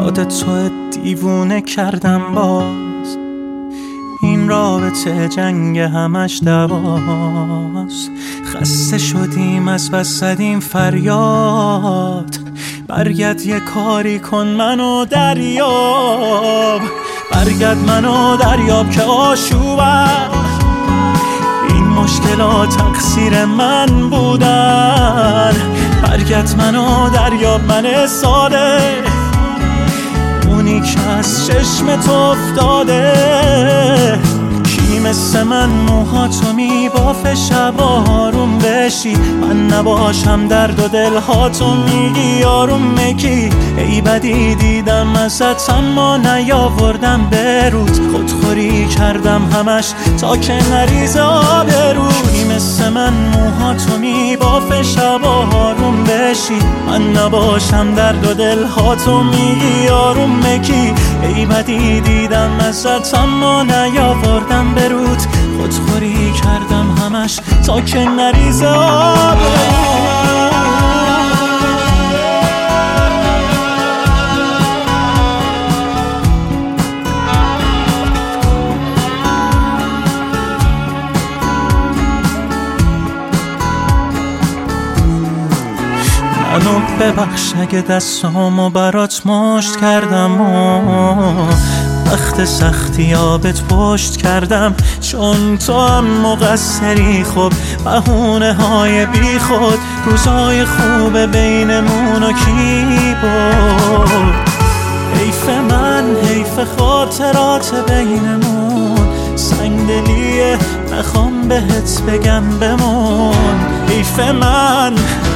یاد تو دیوونه کردم باز. این رابطه جنگ همش دواست. خسته شدیم از بس زدیم فریاد. برگرد یه کاری کن منو دریاب. برگرد منو دریاب که آشوبم. این مشکلات تقصیر من بودن. برگرد منو دریاب، من ساده اونی که از چشمت افتاده. کی مثل من موهاتو میبافه شب آروم بشی، من نباشم درد و دلهاتو میگی آروم میگی. ای بدی دیدم ازت اما نیاوردم برود. خودخوری کردم همش تا که نریزه آبرود. کی مثل من موهاتو میبافه شب آروم بشی، من نباشم درد و دلهاتو میگی آروم میگی. ای بدی دیدم ازت اما نیاوردم برود. خودخوری کردم همش تا که نریزه آبرود. منو ببخش اگه دستامو برات مشت کردم و وقت سختی آبت پشت کردم. چون تو هم مقصری، خب بهونه های بی خود. روزای خوب بینمونو کی بود؟ حیف من، حیف خاطرات بینمون. سنگدلیه نخوام بهت بگم بمون. حیف من،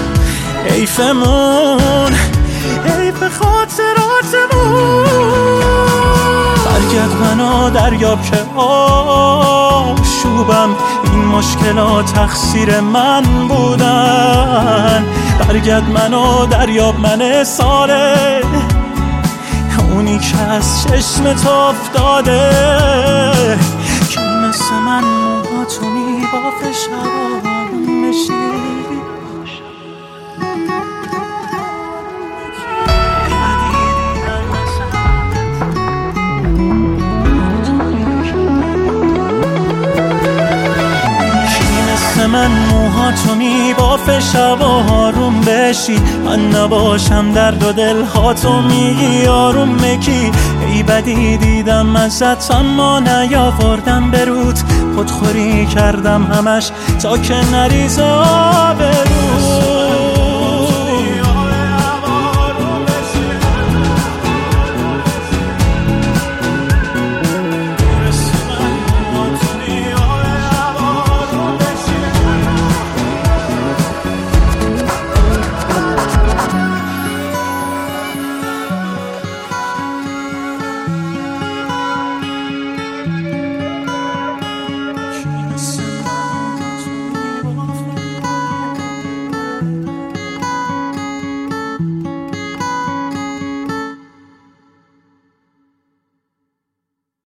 حیفمون، حیف خاطراتمون. برگرد منو دریاب که آشوبم. این مشکلات تقصیر من بودن. برگرد منو دریاب، من ساله اونی که از چشمت افتاده. کی مثل من موهاتو میبافه شب آروم بشی. من موهاتو میبافه شب آروم بشی، من نباشم درد و دلهاتو میگی آروم میگی. ای بدی دیدم ازت اما نیاوردم برود. خودخوری کردم همش تا که نریزه آبرود.